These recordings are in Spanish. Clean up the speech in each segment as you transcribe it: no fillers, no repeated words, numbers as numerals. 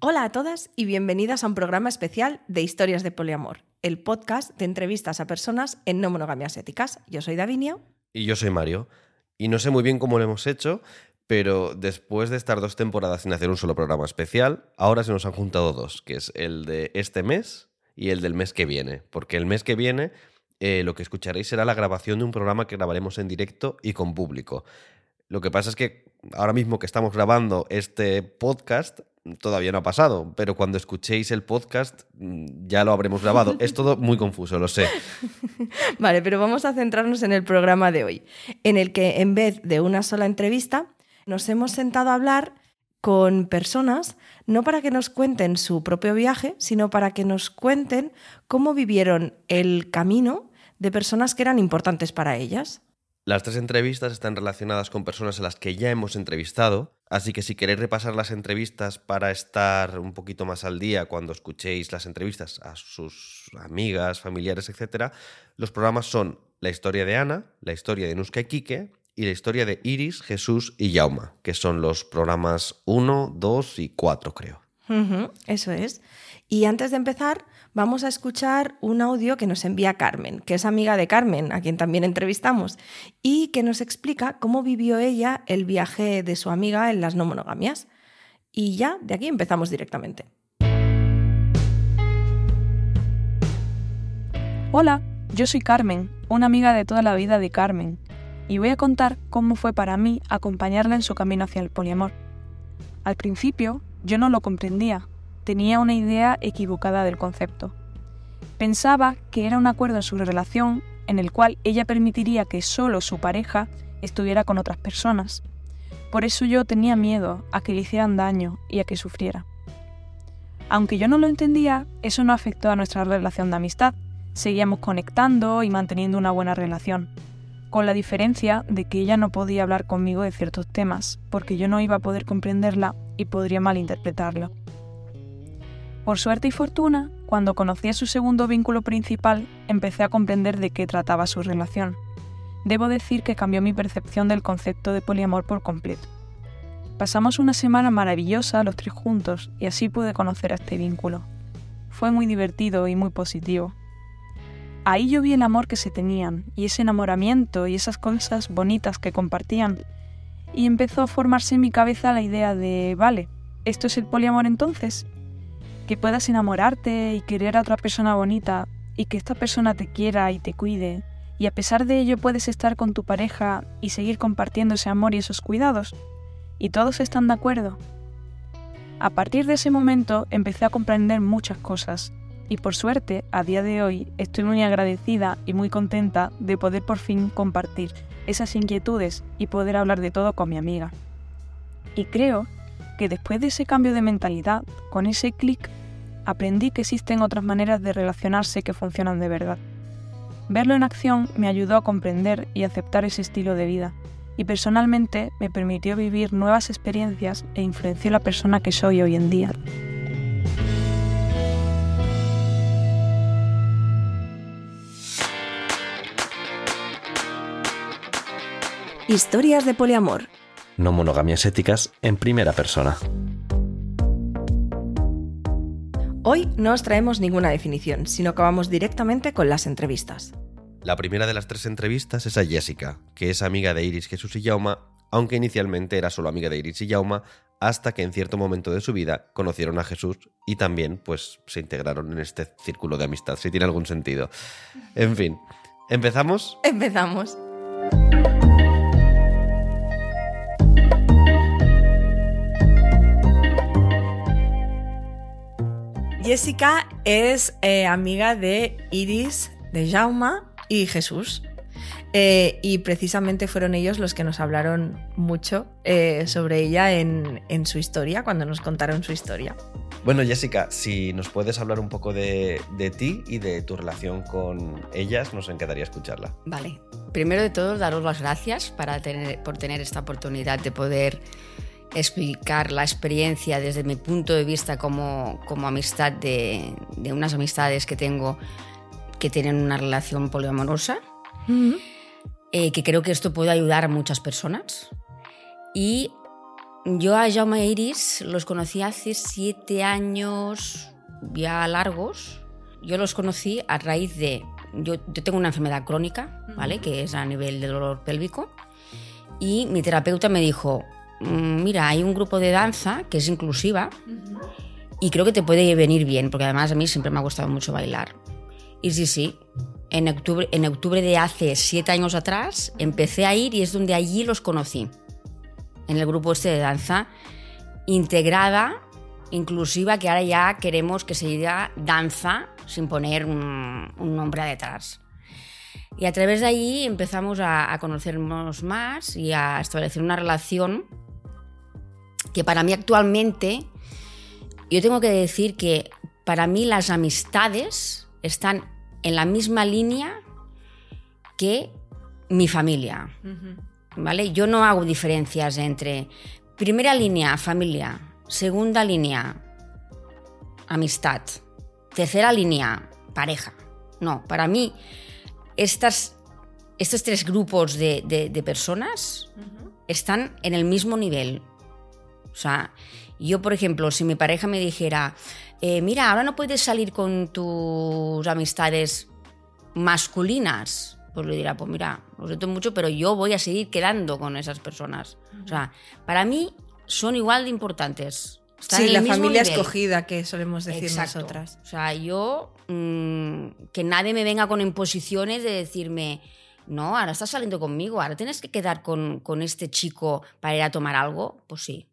Hola a todas y bienvenidas a un programa especial de Historias de Poliamor, el podcast de entrevistas a personas en no monogamias éticas. Yo soy Davinia. Y yo soy Mario. Y no sé muy bien cómo lo hemos hecho, pero después de estar 2 temporadas sin hacer un solo programa especial, ahora se nos han juntado 2, que es el de este mes y el del mes que viene. Porque el mes que viene lo que escucharéis será la grabación de un programa que grabaremos en directo y con público. Lo que pasa es que ahora mismo que estamos grabando este podcast todavía no ha pasado, pero cuando escuchéis el podcast ya lo habremos grabado. Es todo muy confuso, lo sé. Vale, pero vamos a centrarnos en el programa de hoy, en el que en vez de una sola entrevista nos hemos sentado a hablar con personas, no para que nos cuenten su propio viaje, sino para que nos cuenten cómo vivieron el camino de personas que eran importantes para ellas. Las 3 entrevistas están relacionadas con personas a las que ya hemos entrevistado, así que si queréis repasar las entrevistas para estar un poquito más al día cuando escuchéis las entrevistas a sus amigas, familiares, etc., los programas son la historia de Ana, la historia de Nuska y Quique y la historia de Iris, Jesús y Jauma, que son los programas 1, 2 y 4, creo. Eso es. Y antes de empezar, vamos a escuchar un audio que nos envía Carmen, que es amiga de Carmen, a quien también entrevistamos, y que nos explica cómo vivió ella el viaje de su amiga en las no monogamias. Y ya, de aquí empezamos directamente. Hola, yo soy Carmen, una amiga de toda la vida de Carmen, y voy a contar cómo fue para mí acompañarla en su camino hacia el poliamor. Al principio, yo no lo comprendía. Tenía una idea equivocada del concepto. Pensaba que era un acuerdo en su relación en el cual ella permitiría que solo su pareja estuviera con otras personas. Por eso yo tenía miedo a que le hicieran daño y a que sufriera. Aunque yo no lo entendía, eso no afectó a nuestra relación de amistad. Seguíamos conectando y manteniendo una buena relación, con la diferencia de que ella no podía hablar conmigo de ciertos temas, porque yo no iba a poder comprenderla y podría malinterpretarlo. Por suerte y fortuna, cuando conocí a su segundo vínculo principal, empecé a comprender de qué trataba su relación. Debo decir que cambió mi percepción del concepto de poliamor por completo. Pasamos una semana maravillosa los 3 juntos y así pude conocer a este vínculo. Fue muy divertido y muy positivo. Ahí yo vi el amor que se tenían y ese enamoramiento y esas cosas bonitas que compartían. Y empezó a formarse en mi cabeza la idea de, vale, ¿esto es el poliamor entonces? Que puedas enamorarte y querer a otra persona bonita y que esta persona te quiera y te cuide y a pesar de ello puedes estar con tu pareja y seguir compartiendo ese amor y esos cuidados. Y todos están de acuerdo. A partir de ese momento empecé a comprender muchas cosas y por suerte, a día de hoy, estoy muy agradecida y muy contenta de poder por fin compartir esas inquietudes y poder hablar de todo con mi amiga. Y creo que después de ese cambio de mentalidad, con ese clic, aprendí que existen otras maneras de relacionarse que funcionan de verdad. Verlo en acción me ayudó a comprender y aceptar ese estilo de vida, y personalmente me permitió vivir nuevas experiencias e influenció la persona que soy hoy en día. Historias de poliamor. No monogamias éticas en primera persona. Hoy no os traemos ninguna definición, sino que vamos directamente con las entrevistas. La primera de las 3 entrevistas es a Jessica, que es amiga de Iris, Jesús y Jauma, aunque inicialmente era solo amiga de Iris y Jauma, hasta que en cierto momento de su vida conocieron a Jesús y también pues se integraron en este círculo de amistad, si tiene algún sentido. En fin, ¿empezamos? Empezamos. Jessica es amiga de Iris, de Jauma y Jesús. Y precisamente fueron ellos los que nos hablaron mucho sobre ella en su historia, cuando nos contaron su historia. Bueno, Jessica, si nos puedes hablar un poco de ti y de tu relación con ellas, nos encantaría escucharla. Vale. Primero de todo, daros las gracias por tener esta oportunidad de poder explicar la experiencia desde mi punto de vista como amistad de unas amistades que tengo que tienen una relación poliamorosa. Que creo que esto puede ayudar a muchas personas. Y Yo a Jaume Iris los conocí hace 7 años ya largos. Yo los conocí a raíz de... Yo tengo una enfermedad crónica, ¿vale? Que es a nivel del dolor pélvico. Y mi terapeuta me dijo, mira, hay un grupo de danza que es inclusiva y creo que te puede venir bien, porque además a mí siempre me ha gustado mucho bailar. Y sí, en octubre de hace 7 años atrás empecé a ir y es donde allí los conocí. En el grupo este de danza integrada, inclusiva, que ahora ya queremos que se diga danza sin poner un nombre detrás. Y a través de ahí empezamos a conocernos más y a establecer una relación que para mí actualmente, yo tengo que decir que para mí las amistades están en la misma línea que mi familia. ¿Vale? Yo no hago diferencias entre primera línea, familia, segunda línea, amistad, tercera línea, pareja. No, para mí estos 3 grupos de personas están en el mismo nivel. O sea, yo, por ejemplo, si mi pareja me dijera, mira, ahora no puedes salir con tus amistades masculinas, pues le dirá, pues mira, lo siento mucho, pero yo voy a seguir quedando con esas personas. O sea, para mí son igual de importantes. Están Sí, en el la mismo familia nivel. escogida, que solemos decir Exacto. nosotras. O sea, yo, que nadie me venga con imposiciones de decirme, no, ahora estás saliendo conmigo, ahora tienes que quedar con este chico para ir a tomar algo. Pues sí.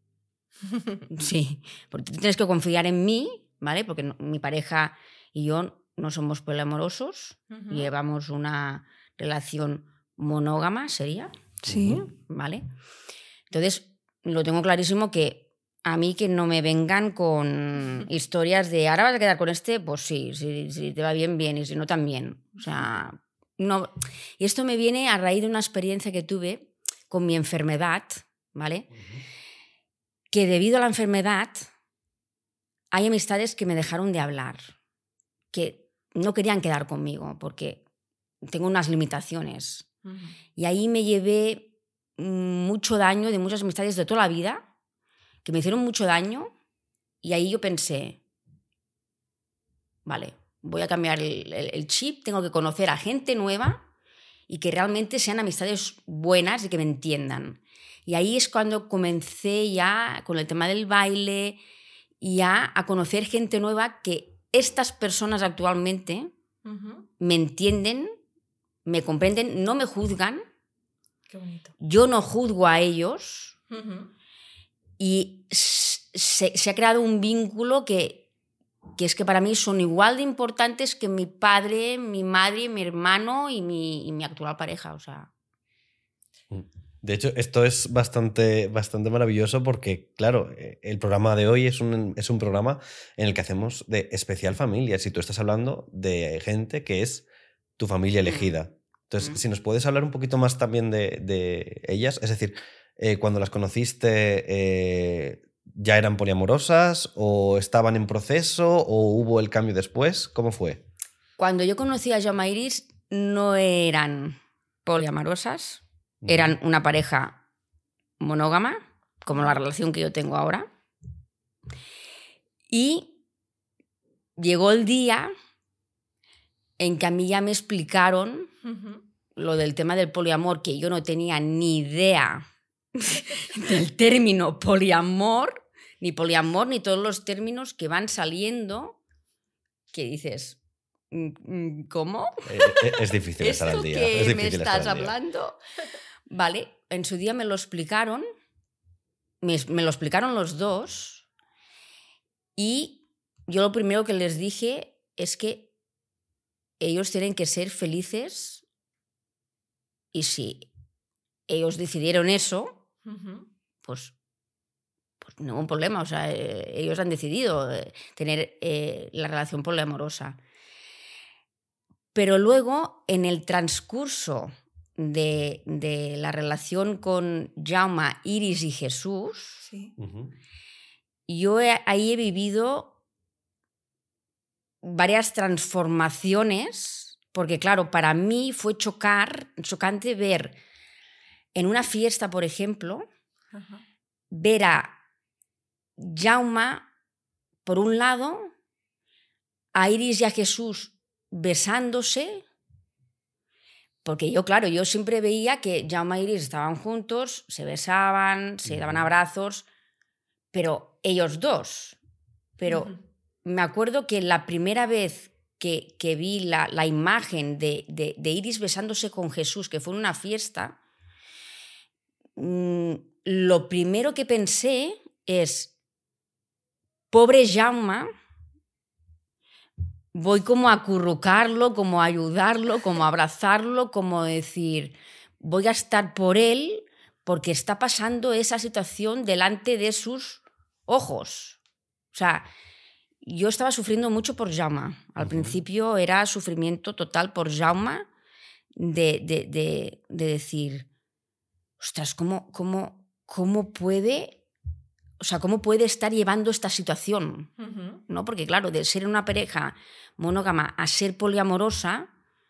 Sí, porque tienes que confiar en mí, ¿vale? Porque mi pareja y yo no somos poliamorosos, llevamos una relación monógama, ¿sería? Sí. ¿Vale? Entonces, lo tengo clarísimo que a mí que no me vengan con historias de ahora vas a quedar con este, pues sí, si te va bien, bien, y si no, también. O sea, no. Y esto me viene a raíz de una experiencia que tuve con mi enfermedad, ¿vale? Que debido a la enfermedad hay amistades que me dejaron de hablar, que no querían quedar conmigo porque tengo unas limitaciones. Y ahí me llevé mucho daño de muchas amistades de toda la vida, que me hicieron mucho daño, y ahí yo pensé, vale, voy a cambiar el chip, tengo que conocer a gente nueva y que realmente sean amistades buenas y que me entiendan. Y ahí es cuando comencé ya con el tema del baile, ya a conocer gente nueva, que estas personas actualmente me entienden, me comprenden, no me juzgan. Qué bonito. Yo no juzgo a ellos. Y se ha creado un vínculo que es que para mí son igual de importantes que mi padre, mi madre, mi hermano y mi actual pareja. O sea. De hecho, esto es bastante maravilloso porque, claro, el programa de hoy es un programa en el que hacemos de especial familia. Si tú estás hablando de gente que es tu familia elegida. Entonces, si nos puedes hablar un poquito más también de ellas, es decir, cuando las conociste, ¿ya eran poliamorosas o estaban en proceso o hubo el cambio después? ¿Cómo fue? Cuando yo conocí a Jaume Iris no eran poliamorosas. Eran una pareja monógama, como la relación que yo tengo ahora. Y llegó el día en que a mí ya me explicaron lo del tema del poliamor, que yo no tenía ni idea del término poliamor, ni todos los términos que van saliendo, que dices, ¿cómo? Es difícil estar al día. ¿Esto Es que me difícil estás estar al día. hablando? Vale, en su día me lo explicaron, me lo explicaron los dos, y yo lo primero que les dije es que ellos tienen que ser felices, y si ellos decidieron eso, pues no hubo un problema. O sea, ellos han decidido tener la relación poliamorosa. Pero luego, en el transcurso de la relación con Jaume, Iris y Jesús, Sí. yo ahí he vivido varias transformaciones, porque claro, para mí fue chocante ver en una fiesta, por ejemplo, ver a Jaume, por un lado, a Iris y a Jesús besándose, porque yo siempre veía que Jaume e Iris estaban juntos, se besaban, se daban abrazos, pero ellos dos. Pero me acuerdo que la primera vez que vi la imagen de Iris besándose con Jesús, que fue en una fiesta, lo primero que pensé es, pobre Jaume, voy como a acurrucarlo, como a ayudarlo, como a abrazarlo, como decir, voy a estar por él porque está pasando esa situación delante de sus ojos. O sea, yo estaba sufriendo mucho por Jaume. Al principio era sufrimiento total por Jaume de decir, ostras, ¿cómo puede... O sea, ¿cómo puede estar llevando esta situación? ¿No? Porque, claro, de ser una pareja monógama a ser poliamorosa,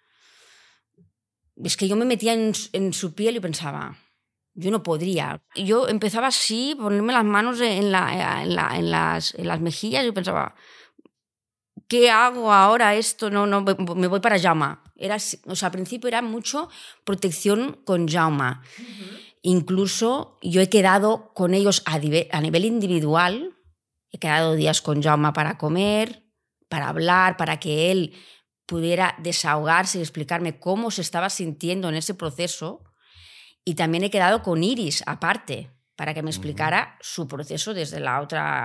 es que yo me metía en su piel y pensaba, yo no podría. Yo empezaba así, ponerme las manos en las mejillas y pensaba, ¿qué hago ahora esto? No, me voy para Jaume. O sea, al principio era mucho protección con Jaume. Incluso yo he quedado con ellos a nivel individual, he quedado días con Jaume para comer, para hablar, para que él pudiera desahogarse y explicarme cómo se estaba sintiendo en ese proceso. Y también he quedado con Iris aparte, para que me explicara su proceso desde la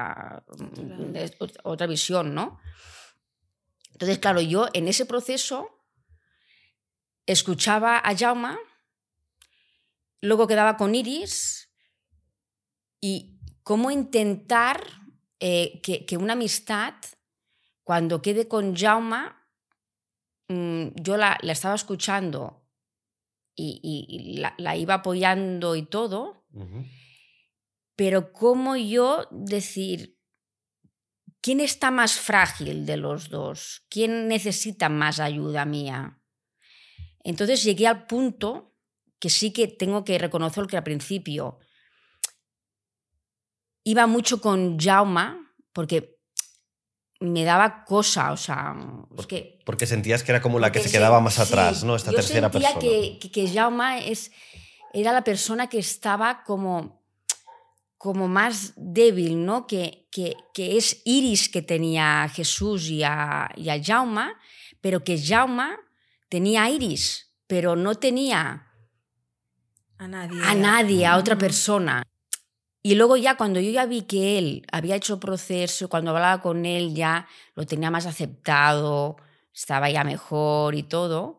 otra visión, ¿no? Entonces, claro, yo en ese proceso escuchaba a Jaume, luego quedaba con Iris y cómo intentar que una amistad, cuando quede con Jaume, yo la estaba escuchando y la iba apoyando y todo, pero cómo yo decir, ¿quién está más frágil de los dos? ¿Quién necesita más ayuda mía? Entonces llegué al punto que sí que tengo que reconocer que al principio iba mucho con Jaume porque me daba cosa, o sea... Porque sentías que era como la que se quedaba más atrás, ¿no? Esta tercera persona. Yo sentía que Jaume era la persona que estaba como más débil, ¿no? Que es Iris que tenía a Jesús y a Jaume, pero que Jaume tenía a Iris, pero no tenía... a nadie, a otra persona. Y luego ya cuando yo ya vi que él había hecho proceso, cuando hablaba con él ya lo tenía más aceptado, estaba ya mejor y todo,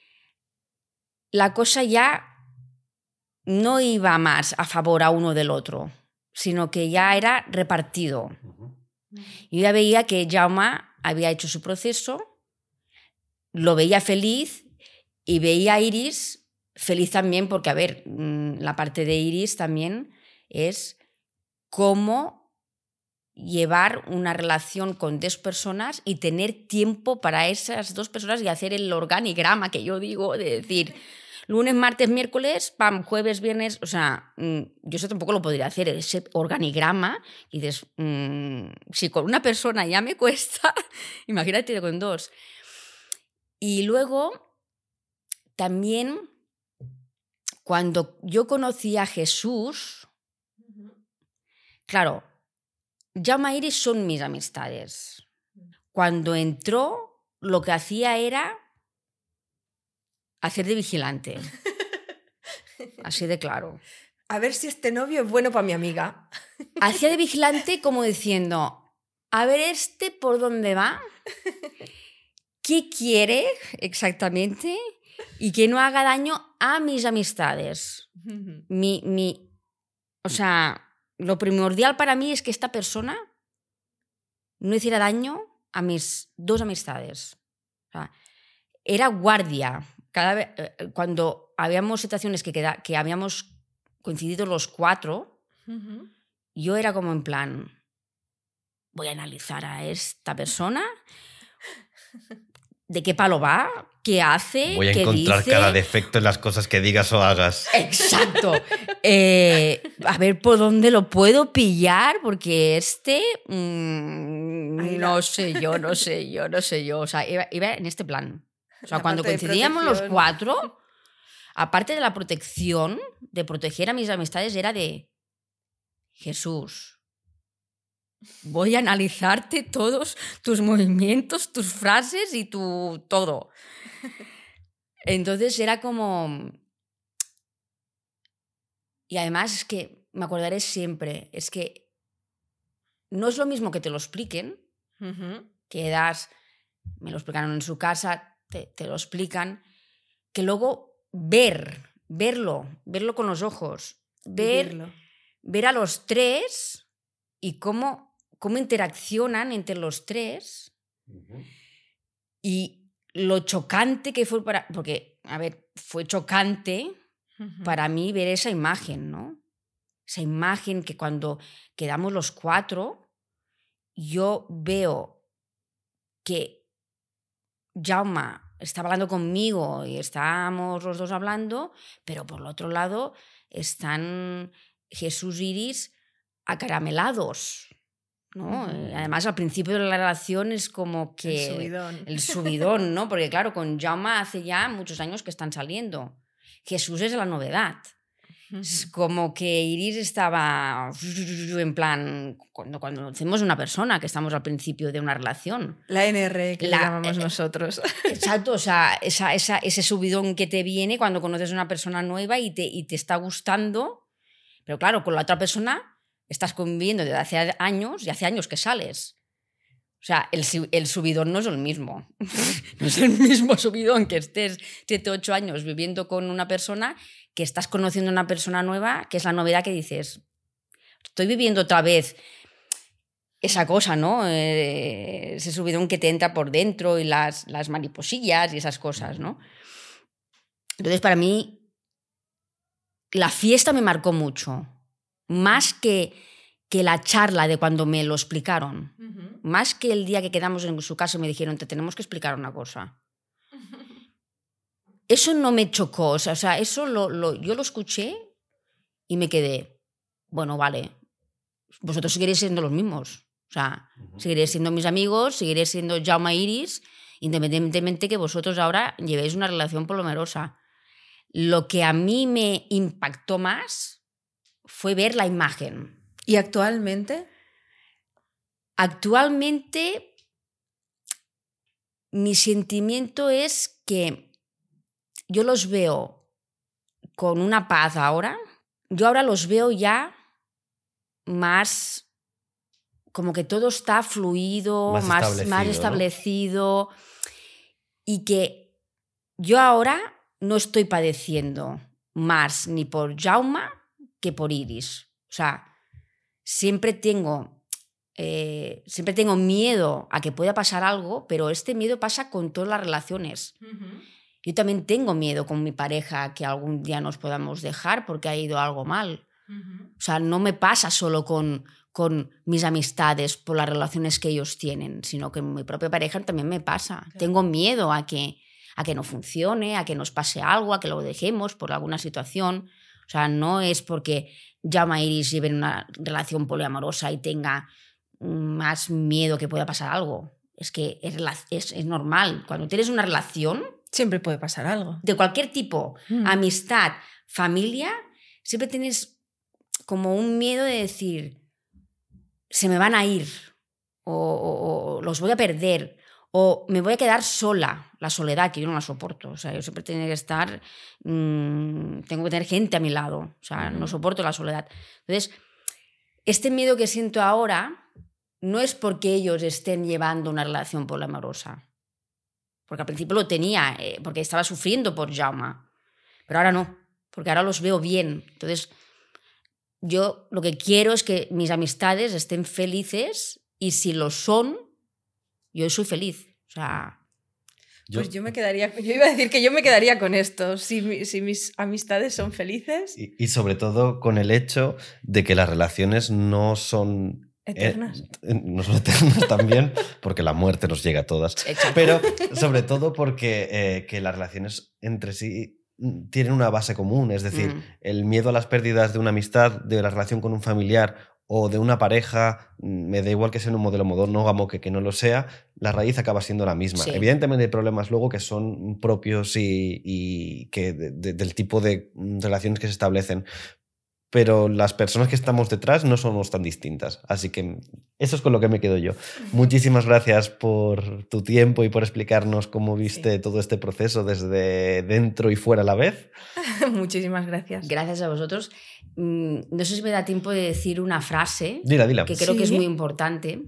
la cosa ya no iba más a favor a uno del otro, sino que ya era repartido. Yo ya veía que Jaume había hecho su proceso, lo veía feliz y veía a Iris feliz también porque, a ver, la parte de Iris también es cómo llevar una relación con dos personas y tener tiempo para esas dos personas y hacer el organigrama que yo digo, de decir, lunes, martes, miércoles, pam, jueves, viernes, o sea, yo eso tampoco lo podría hacer, ese organigrama, y dices, si con una persona ya me cuesta, imagínate con dos. Y luego, también... Cuando yo conocí a Jesús, claro, Jaume e Iris son mis amistades. Cuando entró, lo que hacía era hacer de vigilante. Así de claro. A ver si este novio es bueno para mi amiga. Hacía de vigilante como diciendo, a ver este por dónde va, qué quiere exactamente... y que no haga daño a mis amistades. O sea, lo primordial para mí es que esta persona no hiciera daño a mis dos amistades. O sea, era guardia. Cuando habíamos situaciones que habíamos coincidido los cuatro, yo era como en plan, voy a analizar a esta persona, ¿de qué palo va? que hace, Voy a que encontrar dice... cada defecto en las cosas que digas o hagas. Exacto. A ver por dónde lo puedo pillar, porque no sé yo. O sea, iba en este plan. O sea, La cuando parte de coincidíamos los protección. 4, aparte de la protección, de proteger a mis amistades, era de Jesús. Voy a analizarte todos tus movimientos, tus frases y tu todo. Entonces era como... Y además es que me acordaré siempre, es que no es lo mismo que te lo expliquen, que me lo explicaron en su casa, te lo explican, que luego verlo con los ojos, Vivirlo. ver a los 3 y cómo interaccionan entre los 3 y lo chocante que fue porque, a ver, fue chocante para mí ver esa imagen, ¿no? Esa imagen que cuando quedamos los 4, yo veo que Jaume estaba hablando conmigo y estábamos los 2 hablando, pero por el otro lado están Jesús y Iris acaramelados, ¿no? Además, al principio de la relación es como que... El subidón, ¿no? Porque claro, con Jaume hace ya muchos años que están saliendo. Jesús es la novedad. Es como que Iris estaba en plan, cuando conocemos a una persona, que estamos al principio de una relación. La NR, que le llamamos nosotros. Exacto, o sea, ese subidón que te viene cuando conoces a una persona nueva y te está gustando, pero claro, con la otra persona estás conviviendo desde hace años y hace años que sales. O sea, el subidón no es el mismo. No es el mismo subidón que estés 7, 8 años viviendo con una persona, que estás conociendo a una persona nueva, que es la novedad que dices, estoy viviendo otra vez esa cosa, ¿no? Ese subidón que te entra por dentro y las mariposillas y esas cosas, ¿no? Entonces, para mí, la fiesta me marcó mucho. Más que la charla de cuando me lo explicaron. Más que el día que quedamos en su casa y me dijeron, te tenemos que explicar una cosa. Eso no me chocó. O sea, eso yo lo escuché y me quedé, bueno, vale, vosotros seguiréis siendo los mismos. O sea, seguiréis siendo mis amigos, seguiréis siendo Jaume e Iris, independientemente que vosotros ahora llevéis una relación poliamorosa. Lo que a mí me impactó más fue ver la imagen. ¿Y actualmente? Actualmente, mi sentimiento es que yo los veo con una paz ahora. Yo ahora los veo ya más como que todo está fluido, más establecido, ¿no? Y que yo ahora no estoy padeciendo más ni por Jaume que por Iris. O sea, siempre tengo miedo a que pueda pasar algo, pero este miedo pasa con todas las relaciones. Yo también tengo miedo con mi pareja que algún día nos podamos dejar porque ha ido algo mal. O sea, no me pasa solo con mis amistades por las relaciones que ellos tienen, sino que mi propia pareja también me pasa. Claro. Tengo miedo a que no funcione, a que nos pase algo, a que lo dejemos por alguna situación. O sea, no es porque Jaume e Iris lleven una relación poliamorosa y tenga más miedo que pueda pasar algo. Es que es normal. Cuando tienes una relación... Siempre puede pasar algo. De cualquier tipo, amistad, familia, siempre tienes como un miedo de decir, se me van a ir, o los voy a perder, o me voy a quedar sola. La soledad, que yo no la soporto. O sea, yo siempre tengo que estar... tengo que tener gente a mi lado. O sea, no soporto la soledad. Entonces, este miedo que siento ahora no es porque ellos estén llevando una relación poliamorosa. Porque al principio lo tenía, porque estaba sufriendo por Jaume. Pero ahora no, porque ahora los veo bien. Entonces, yo lo que quiero es que mis amistades estén felices, y si lo son, yo soy feliz. O sea... Pues yo iba a decir que yo me quedaría con esto. Si mis amistades son felices... Y sobre todo con el hecho de que las relaciones no son Eternas. No son eternas también, porque la muerte nos llega a todas. Exacto. Pero sobre todo porque que las relaciones entre sí tienen una base común. Es decir, el miedo a las pérdidas de una amistad, de la relación con un familiar o de una pareja, me da igual que sea un modelo monógamo que no lo sea, la raíz acaba siendo la misma. Sí. Evidentemente hay problemas luego que son propios y que del tipo de relaciones que se establecen, pero las personas que estamos detrás no somos tan distintas. Así que eso es con lo que me quedo yo. Muchísimas gracias por tu tiempo y por explicarnos cómo viste todo este proceso desde dentro y fuera a la vez. Muchísimas gracias. Gracias a vosotros. No sé si me da tiempo de decir una frase Dila. que creo que es Sí. muy importante.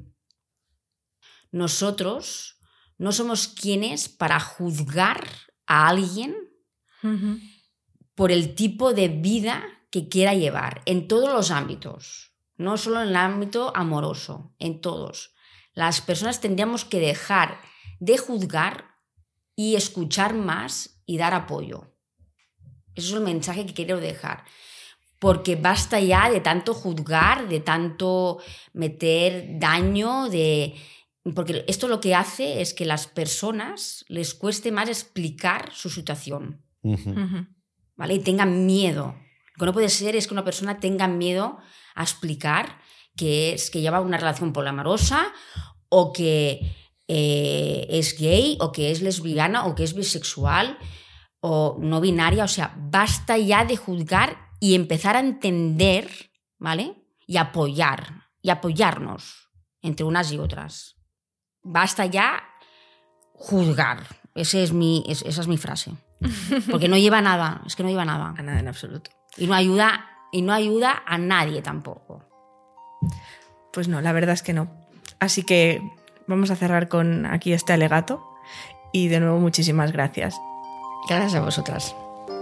Nosotros no somos quienes para juzgar a alguien Ujú. por el tipo de vida que quiera llevar, en todos los ámbitos, no solo en el ámbito amoroso, en todos. Las personas tendríamos que dejar de juzgar y escuchar más y dar apoyo. Eso es el mensaje que quiero dejar. Porque basta ya de tanto juzgar, de tanto meter daño, porque esto lo que hace es que a las personas les cueste más explicar su situación, Ujú. Ujú. ¿vale? Y tengan miedo. Lo que no puede ser es que una persona tenga miedo a explicar que lleva una relación poliamorosa o que es gay o que es lesbiana o que es bisexual o no binaria. O sea, basta ya de juzgar y empezar a entender, ¿vale? Y apoyarnos entre unas y otras. Basta ya juzgar. Esa es mi frase. Porque no lleva nada, es que no lleva nada. A nada en absoluto. Y no ayuda a nadie tampoco. Pues no, la verdad es que no. Así que vamos a cerrar con aquí este alegato. Y de nuevo, muchísimas gracias. Gracias a vosotras.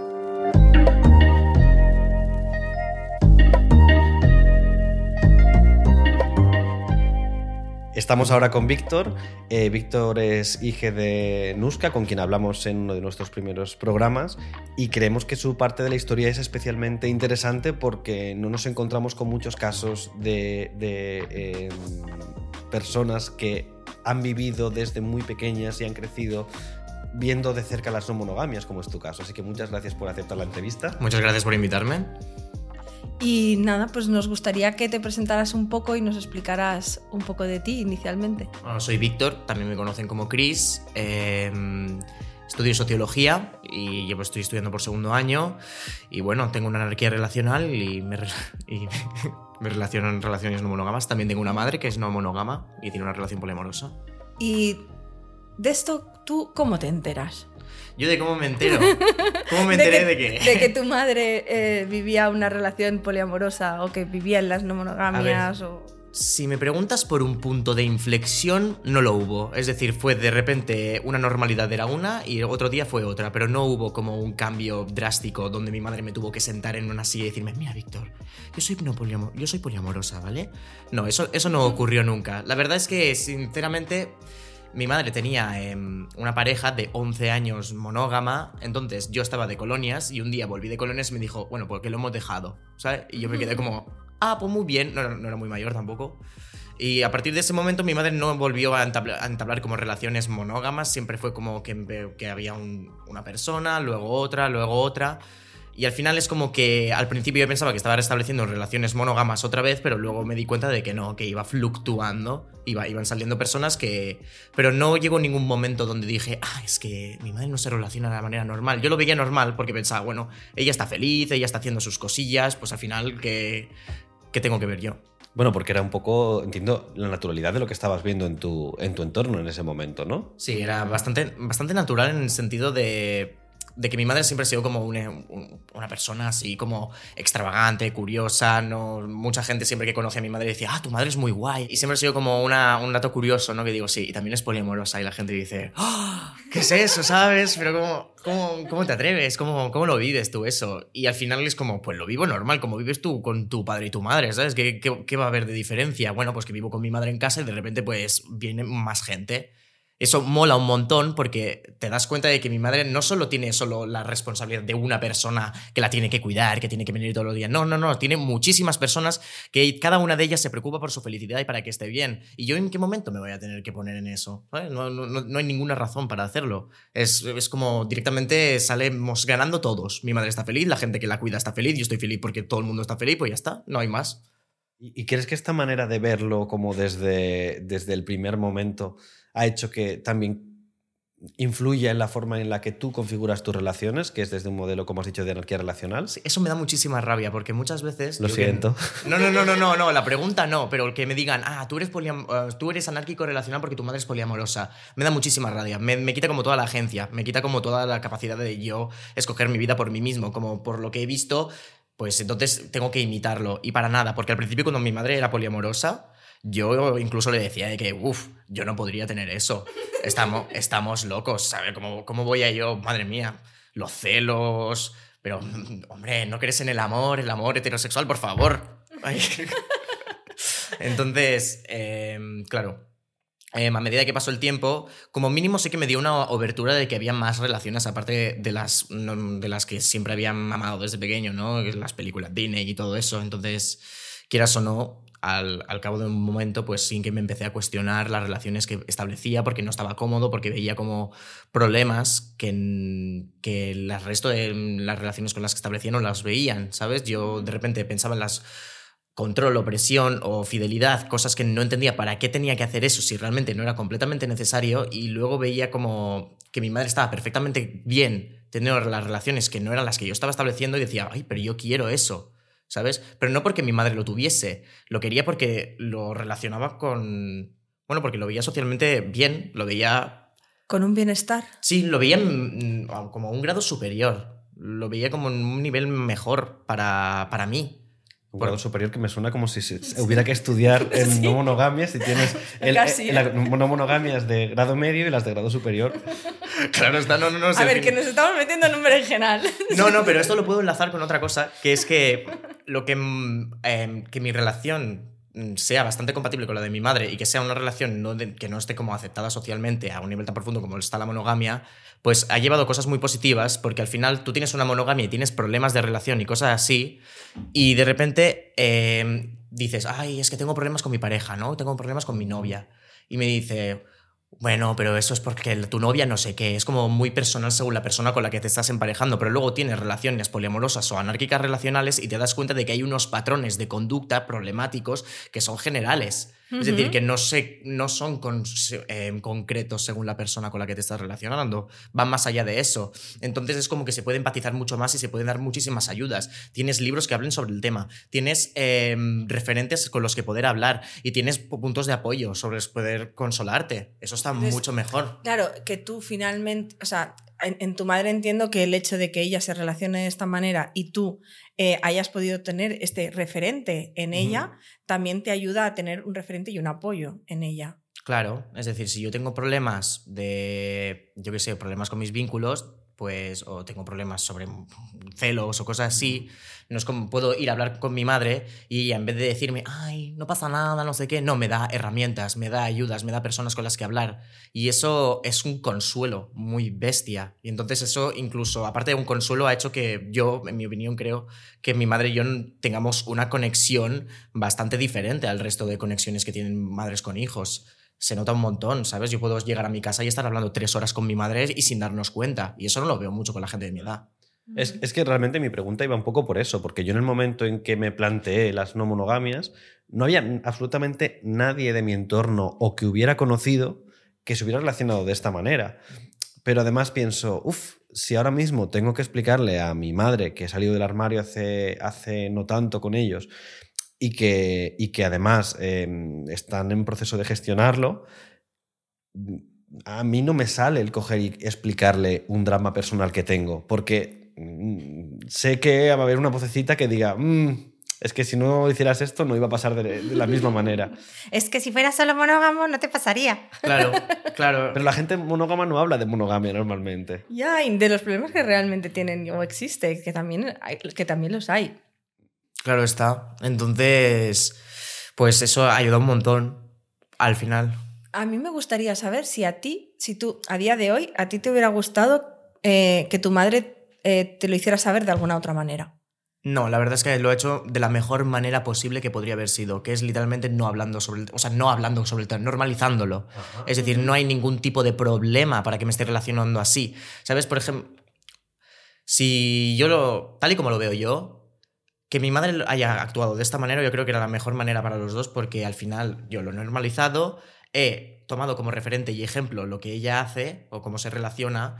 Estamos ahora con Víctor. Víctor es hijo de Nuska, con quien hablamos en uno de nuestros primeros programas, y creemos que su parte de la historia es especialmente interesante porque no nos encontramos con muchos casos de personas que han vivido desde muy pequeñas y han crecido viendo de cerca las no monogamias, como es tu caso. Así que muchas gracias por aceptar la entrevista. Muchas gracias por invitarme. Y nada, pues nos gustaría que te presentaras un poco y nos explicaras un poco de ti inicialmente. Bueno, soy Víctor, también me conocen como Chris. Estudio sociología y llevo estoy estudiando por segundo año. Y bueno, tengo una anarquía relacional y me relaciono en relaciones no monógamas. También tengo una madre que es no monógama y tiene una relación poliamorosa. Y de esto, ¿tú cómo te enteras? ¿Yo de cómo me entero? ¿Cómo me enteré de qué? De que tu madre vivía una relación poliamorosa o que vivía en las no monogamias. Si me preguntas por un punto de inflexión, no lo hubo. Es decir, fue de repente una normalidad era una y otro día fue otra, pero no hubo como un cambio drástico donde mi madre me tuvo que sentar en una silla y decirme: mira, Víctor, yo soy poliamorosa, ¿vale? No, eso no ocurrió nunca. La verdad es que, sinceramente, mi madre tenía una pareja de 11 años monógama, entonces yo estaba de colonias y un día volví de colonias y me dijo: bueno, ¿por qué lo hemos dejado? ¿Sabes? Y yo me quedé como: ah, pues muy bien, no era muy mayor tampoco. Y a partir de ese momento mi madre no volvió a entablar como relaciones monógamas, siempre fue como que había una persona, luego otra. Y al final es como que al principio yo pensaba que estaba restableciendo relaciones monógamas otra vez, pero luego me di cuenta de que no, que iba fluctuando, iban saliendo personas que... Pero no llegó ningún momento donde dije: ah, es que mi madre no se relaciona de la manera normal. Yo lo veía normal porque pensaba, bueno, ella está feliz, ella está haciendo sus cosillas, pues al final, ¿qué tengo que ver yo? Bueno, porque era un poco, entiendo, la naturalidad de lo que estabas viendo en tu entorno en ese momento, ¿no? Sí, era bastante natural en el sentido de que mi madre siempre ha sido como una persona así como extravagante, curiosa, ¿no? Mucha gente siempre que conoce a mi madre decía: ah, tu madre es muy guay. Y siempre ha sido como un dato curioso, ¿no? Que digo, sí, y también es poliamorosa. Y la gente dice: oh, ¿qué es eso, sabes? Pero ¿cómo te atreves? ¿Cómo lo vives tú eso? Y al final es como, pues lo vivo normal, como vives tú con tu padre y tu madre, ¿sabes? ¿Qué va a haber de diferencia? Bueno, pues que vivo con mi madre en casa y de repente pues viene más gente. Eso mola un montón porque te das cuenta de que mi madre no solo tiene la responsabilidad de una persona que la tiene que cuidar, que tiene que venir todos los días. No. Tiene muchísimas personas que cada una de ellas se preocupa por su felicidad y para que esté bien. ¿Y yo en qué momento me voy a tener que poner en eso? ¿Vale? No hay ninguna razón para hacerlo. Es como directamente salimos ganando todos. Mi madre está feliz, la gente que la cuida está feliz, yo estoy feliz porque todo el mundo está feliz, pues ya está, no hay más. ¿Y crees que esta manera de verlo como desde el primer momento ha hecho que también influya en la forma en la que tú configuras tus relaciones, que es desde un modelo, como has dicho, de anarquía relacional? Sí, eso me da muchísima rabia porque muchas veces... Lo siento. No, la pregunta no, pero el que me digan, tú eres anárquico relacional porque tu madre es poliamorosa, me da muchísima rabia, me quita como toda la agencia, me quita como toda la capacidad de yo escoger mi vida por mí mismo, como por lo que he visto, pues entonces tengo que imitarlo, y para nada, porque al principio cuando mi madre era poliamorosa, yo incluso le decía de que, yo no podría tener eso. Estamos locos, ¿sabes? ¿Cómo voy a yo? Madre mía, los celos... Pero, hombre, ¿no crees en el amor heterosexual, por favor? Entonces, claro, a medida que pasó el tiempo, como mínimo sé que me dio una obertura de que había más relaciones aparte de las que siempre había amado desde pequeño, ¿no? Las películas Disney y todo eso. Entonces, quieras o no, al cabo de un momento, pues sí que me empecé a cuestionar las relaciones que establecía porque no estaba cómodo, porque veía como problemas que el resto de las relaciones con las que establecía no las veían, ¿sabes? Yo de repente pensaba en las control, opresión o fidelidad, cosas que no entendía para qué tenía que hacer eso si realmente no era completamente necesario, y luego veía como que mi madre estaba perfectamente bien teniendo las relaciones que no eran las que yo estaba estableciendo y decía, ay, pero yo quiero eso, ¿sabes? Pero no porque mi madre lo tuviese, lo quería porque lo relacionaba con... Bueno, porque lo veía socialmente bien, lo veía... ¿Con un bienestar? Sí, lo veía como un grado superior, lo veía como en un nivel mejor para mí. Un grado superior que me suena como si hubiera que estudiar en no monogamias, si tienes las no monogamias de grado medio y las de grado superior. Claro, está, no. A ver, que nos estamos metiendo en un berenjenal. No, pero esto lo puedo enlazar con otra cosa, que es que que mi relación sea bastante compatible con la de mi madre y que sea una relación que no esté como aceptada socialmente a un nivel tan profundo como está la monogamia, pues ha llevado cosas muy positivas, porque al final tú tienes una monogamia y tienes problemas de relación y cosas así, y de repente dices, ay, es que tengo problemas con mi pareja, ¿no? Tengo problemas con mi novia. Y me dice, bueno, pero eso es porque tu novia no sé qué, es como muy personal según la persona con la que te estás emparejando, pero luego tienes relaciones poliamorosas o anárquicas relacionales y te das cuenta de que hay unos patrones de conducta problemáticos que son generales. Es decir, que no son concretos según la persona con la que te estás relacionando, van más allá de eso. Entonces es como que se puede empatizar mucho más y se pueden dar muchísimas ayudas. Tienes libros que hablen sobre el tema, tienes referentes con los que poder hablar y tienes puntos de apoyo sobre los poder consolarte. Eso está mucho mejor. Claro, que tú finalmente, o sea, en tu madre entiendo que el hecho de que ella se relacione de esta manera y tú hayas podido tener este referente en ella, también te ayuda a tener un referente y un apoyo en ella. Claro, es decir, si yo tengo problemas problemas con mis vínculos, pues, o tengo problemas sobre celos o cosas así, no es como puedo ir a hablar con mi madre y ella, en vez de decirme, ay, no pasa nada, no sé qué, no, me da herramientas, me da ayudas, me da personas con las que hablar, y eso es un consuelo muy bestia. Y entonces eso incluso, aparte de un consuelo, ha hecho que yo, en mi opinión, creo que mi madre y yo tengamos una conexión bastante diferente al resto de conexiones que tienen madres con hijos. Se nota un montón, ¿sabes? Yo puedo llegar a mi casa y estar hablando 3 horas con mi madre y sin darnos cuenta. Y eso no lo veo mucho con la gente de mi edad. Es que realmente mi pregunta iba un poco por eso, porque yo en el momento en que me planteé las no monogamias, no había absolutamente nadie de mi entorno o que hubiera conocido que se hubiera relacionado de esta manera. Pero además pienso, si ahora mismo tengo que explicarle a mi madre que he salido del armario hace no tanto con ellos, y que además están en proceso de gestionarlo, a mí no me sale el coger y explicarle un drama personal que tengo, porque sé que va a haber una vocecita que diga, es que si no hicieras esto no iba a pasar de la misma manera. Es que si fueras solo monógamo no te pasaría. Claro. Pero la gente monógama no habla de monogamia normalmente. Ya, y de los problemas que realmente tienen o existe, que también los hay. Claro está. Entonces, pues eso ayuda un montón al final. A mí me gustaría saber si tú, a día de hoy, a ti te hubiera gustado que tu madre te lo hiciera saber de alguna otra manera. No, la verdad es que lo he hecho de la mejor manera posible que podría haber sido, que es literalmente no hablando sobre el tema, normalizándolo. Ajá. Es decir, no hay ningún tipo de problema para que me esté relacionando así. ¿Sabes? Por ejemplo, si tal y como lo veo yo, que mi madre haya actuado de esta manera, yo creo que era la mejor manera para los dos, porque al final yo lo he normalizado, he tomado como referente y ejemplo lo que ella hace o cómo se relaciona,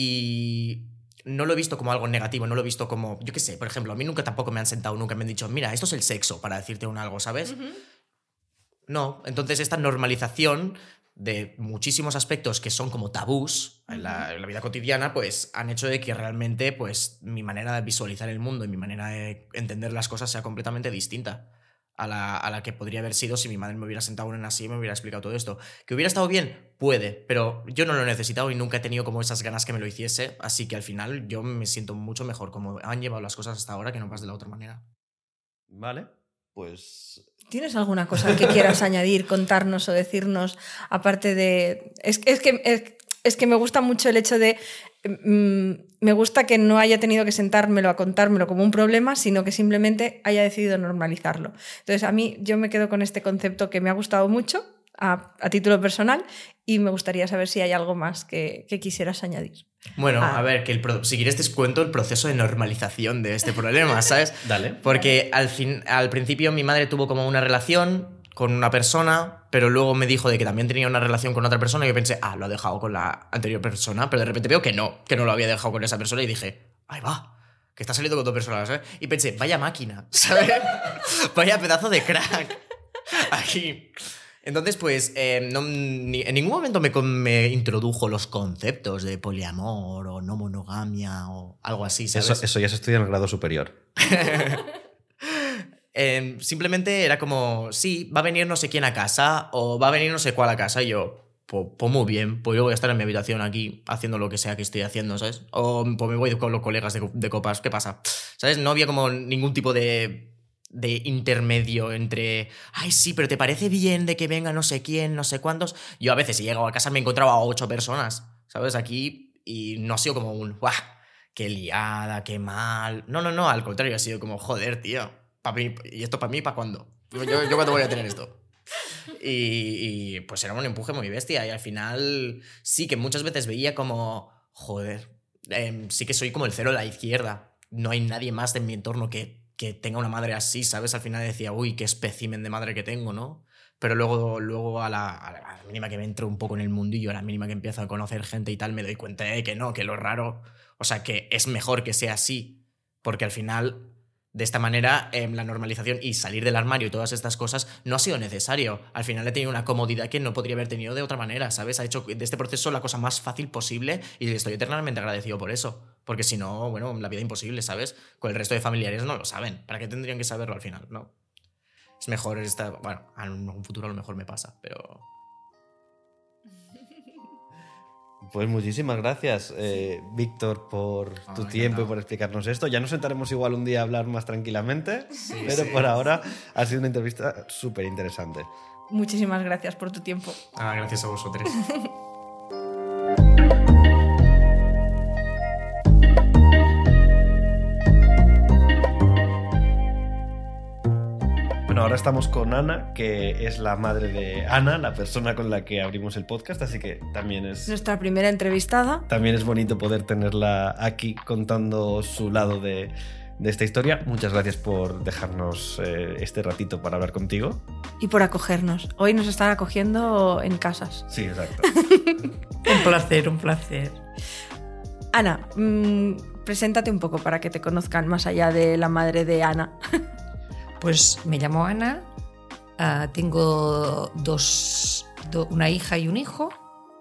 y no lo he visto como algo negativo, no lo he visto como, yo qué sé, por ejemplo, a mí nunca tampoco me han sentado, nunca me han dicho, mira, esto es el sexo, para decirte algo, ¿sabes? Uh-huh. No, entonces esta normalización de muchísimos aspectos que son como tabús en la vida cotidiana, pues han hecho de que realmente pues mi manera de visualizar el mundo y mi manera de entender las cosas sea completamente distinta a la que podría haber sido si mi madre me hubiera sentado en así y me hubiera explicado todo esto. ¿Que hubiera estado bien? Puede, pero yo no lo he necesitado y nunca he tenido como esas ganas que me lo hiciese, así que al final yo me siento mucho mejor como han llevado las cosas hasta ahora que no más de la otra manera. Vale, pues... ¿Tienes alguna cosa que quieras añadir, contarnos o decirnos, aparte de... Es que me gusta mucho el hecho de... me gusta que no haya tenido que sentármelo a contármelo como un problema, sino que simplemente haya decidido normalizarlo. Entonces, yo me quedo con este concepto que me ha gustado mucho a título personal, y me gustaría saber si hay algo más que quisieras añadir. Bueno, a ver, que si quieres te cuento el proceso de normalización de este problema, ¿sabes? Dale. Porque al principio mi madre tuvo como una relación con una persona, pero luego me dijo de que también tenía una relación con otra persona y yo pensé, lo ha dejado con la anterior persona, pero de repente veo que no lo había dejado con esa persona y dije, ahí va, que está saliendo con dos personas, ¿sabes? Y pensé, vaya máquina, ¿sabes? Vaya pedazo de crack aquí. Entonces, pues, en ningún momento me introdujo los conceptos de poliamor o no monogamia o algo así, ¿sabes? Eso ya se estudia en el grado superior. Simplemente era como, sí, va a venir no sé quién a casa o va a venir no sé cuál a casa, y yo, pues muy bien, pues yo voy a estar en mi habitación aquí haciendo lo que sea que estoy haciendo, ¿sabes? O pues me voy con los colegas de copas, ¿qué pasa? ¿Sabes? No había como ningún tipo de intermedio entre, ay, sí, pero ¿te parece bien de que venga no sé quién, no sé cuántos? Yo a veces, si llegaba a casa, me encontraba a 8 personas, ¿sabes? Aquí, y no ha sido como un, ¡guau! ¡Qué liada, qué mal! No, al contrario, ha sido como, joder, tío, para mí, ¿y esto para mí, para cuándo? ¿Yo cuándo voy a tener esto? Y pues era un empuje muy bestia, y al final sí que muchas veces veía como, joder, sí que soy como el cero a la izquierda, no hay nadie más en mi entorno que tenga una madre así, ¿sabes? Al final decía, uy, qué espécimen de madre que tengo, ¿no? Pero luego a la mínima que me entro un poco en el mundillo, a la mínima que empiezo a conocer gente y tal, me doy cuenta de que no, que lo raro, o sea, que es mejor que sea así, porque al final, de esta manera, la normalización y salir del armario y todas estas cosas no ha sido necesario. Al final he tenido una comodidad que no podría haber tenido de otra manera, ¿sabes? Ha hecho de este proceso la cosa más fácil posible y estoy eternamente agradecido por eso. Porque si no, bueno, la vida imposible, ¿sabes? Con el resto de familiares no lo saben. ¿Para qué tendrían que saberlo al final? No. Es mejor bueno, en un futuro a lo mejor me pasa, pero... Pues muchísimas gracias, Víctor, por tu tiempo y por explicarnos esto. Ya nos sentaremos igual un día a hablar más tranquilamente, pero por ahora ha sido una entrevista súper interesante. Muchísimas gracias por tu tiempo. Gracias a vosotros. Bueno, ahora estamos con Ana, que es la madre de Ana, la persona con la que abrimos el podcast, así que también es... nuestra primera entrevistada. También es bonito poder tenerla aquí contando su lado de esta historia. Muchas gracias por dejarnos este ratito para hablar contigo. Y por acogernos. Hoy nos están acogiendo en casas. Sí, exacto. Un placer, un placer. Ana, preséntate un poco para que te conozcan más allá de la madre de Ana. Pues me llamo Ana, tengo una hija y un hijo,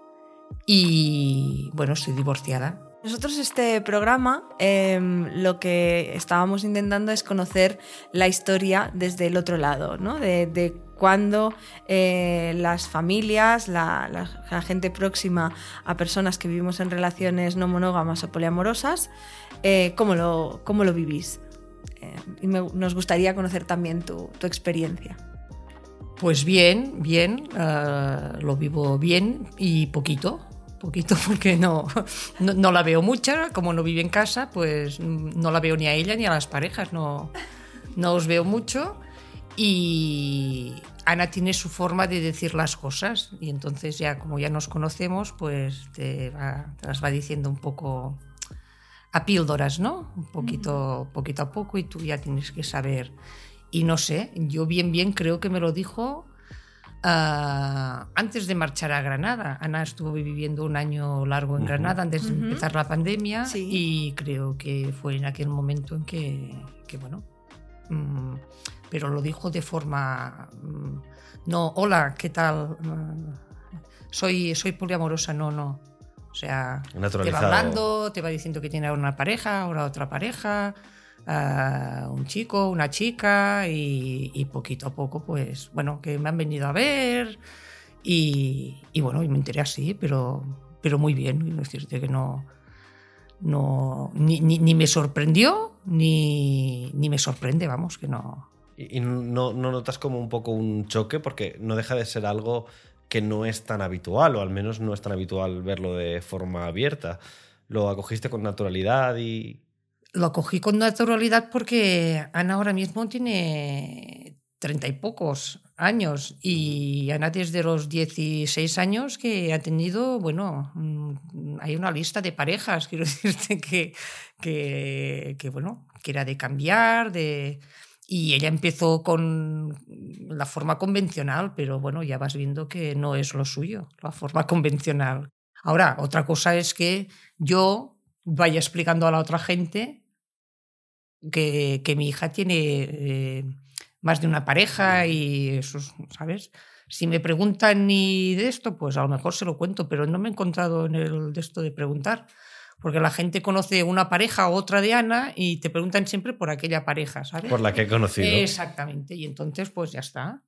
y bueno, estoy divorciada. Nosotros este programa lo que estábamos intentando es conocer la historia desde el otro lado, ¿no? De cuándo las familias, la gente próxima a personas que vivimos en relaciones no monógamas o poliamorosas, cómo lo vivís. Y nos gustaría conocer también tu experiencia. Pues bien, lo vivo bien y poquito porque no la veo mucha, como no vive en casa, pues no la veo ni a ella ni a las parejas, no os veo mucho y Ana tiene su forma de decir las cosas y entonces ya como ya nos conocemos, pues te las va diciendo un poco a píldoras, ¿no? Poquito a poco y tú ya tienes que saber. Y no sé, yo bien creo que me lo dijo antes de marchar a Granada. Ana estuvo viviendo un año largo en Granada antes de empezar la pandemia y creo que fue en aquel momento en que bueno, pero lo dijo de forma no, hola, ¿qué tal? Soy poliamorosa, no. O sea, te va hablando, te va diciendo que tiene ahora una pareja, ahora otra pareja, un chico, una chica y poquito a poco, pues, bueno, que me han venido a ver y bueno, y me enteré así, pero muy bien, no decirte que no ni me sorprendió ni me sorprende, vamos, que no. ¿Y no notas como un poco un choque? Porque no deja de ser algo que no es tan habitual, o al menos no es tan habitual verlo de forma abierta. ¿Lo acogiste con naturalidad y...? Lo acogí con naturalidad porque Ana ahora mismo tiene 30 y pocos años y Ana desde los 16 años que ha tenido, bueno, hay una lista de parejas, quiero decirte que bueno, que era de cambiar, y ella empezó con la forma convencional, pero bueno, ya vas viendo que no es lo suyo, la forma convencional. Ahora, otra cosa es que yo vaya explicando a la otra gente que mi hija tiene más de una pareja y eso, ¿sabes? Si me preguntan ni de esto, pues a lo mejor se lo cuento, pero no me he encontrado en el de esto de preguntar. Porque la gente conoce una pareja u otra de Ana y te preguntan siempre por aquella pareja, ¿sabes? Por la que he conocido. Exactamente, y entonces pues ya está.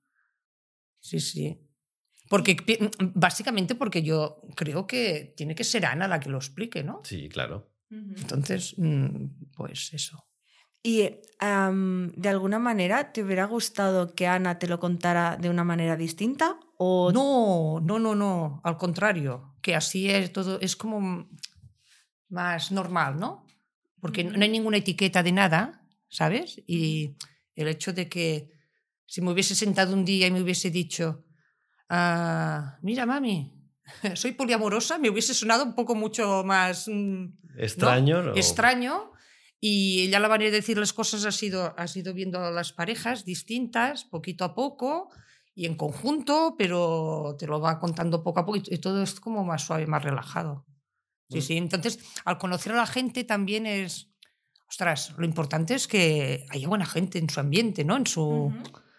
Sí. Porque básicamente porque yo creo que tiene que ser Ana la que lo explique, ¿no? Sí, claro. Entonces, pues eso. ¿Y de alguna manera te hubiera gustado que Ana te lo contara de una manera distinta? ¿O... No, al contrario, que así es todo, es como más normal, ¿no? Porque no hay ninguna etiqueta de nada, ¿sabes? Y el hecho de que si me hubiese sentado un día y me hubiese dicho, mira, mami, soy poliamorosa, me hubiese sonado un poco mucho más... Extraño, ¿no? Extraño. Y ella la manera de decir las cosas ha sido viendo a las parejas distintas, poquito a poco y en conjunto, pero te lo va contando poco a poco y todo es como más suave, más relajado. Sí. Entonces, al conocer a la gente también es... Ostras, lo importante es que haya buena gente en su ambiente, ¿no? En su